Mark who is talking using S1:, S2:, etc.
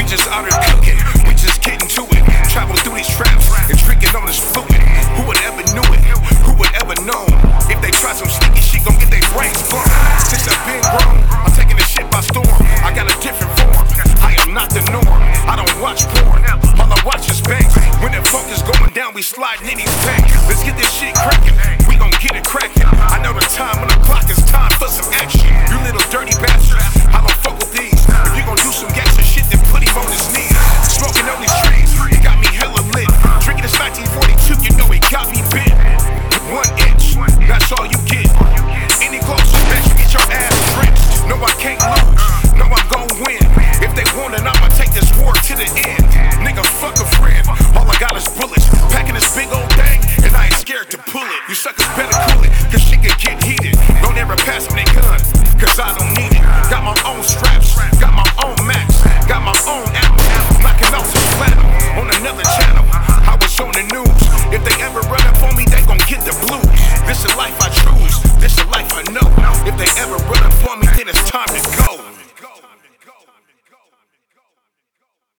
S1: just out here cooking, we just getting to it. Travel through these traps and drinking on this fluid. Who would ever knew it? Who would ever know? If they try some sneaky shit, gon' get their brains blown. Since I've been grown, I'm taking this shit by storm. I got a different form, I am not the norm. I don't watch porn, all I watch is banks. When the funk is going down, we sliding in these banks. Let's get this shit cracking, we gon' get it cracking. I know the time on the clock, it's time for some action. You little dirty bastards, I don't fuck with these. If you gon' do some gangster shit, then put him on his knees. Smoking on these trees, it got me hella lit. Drinking this 1942, you know it got me bit. 1 inch, that's all you get. Any closer, bet you get your ass drenched. No, I can't lose, no, I'm gon' win. If they want it, I'ma take this war to the end. Nigga, fuck a friend, all I got is bullets. Packing this big old thing, and I ain't scared to pull it. You suckers better cool it, cause shit can get heated. Don't ever pass me that gun, cause I don't need it. Got my own strap.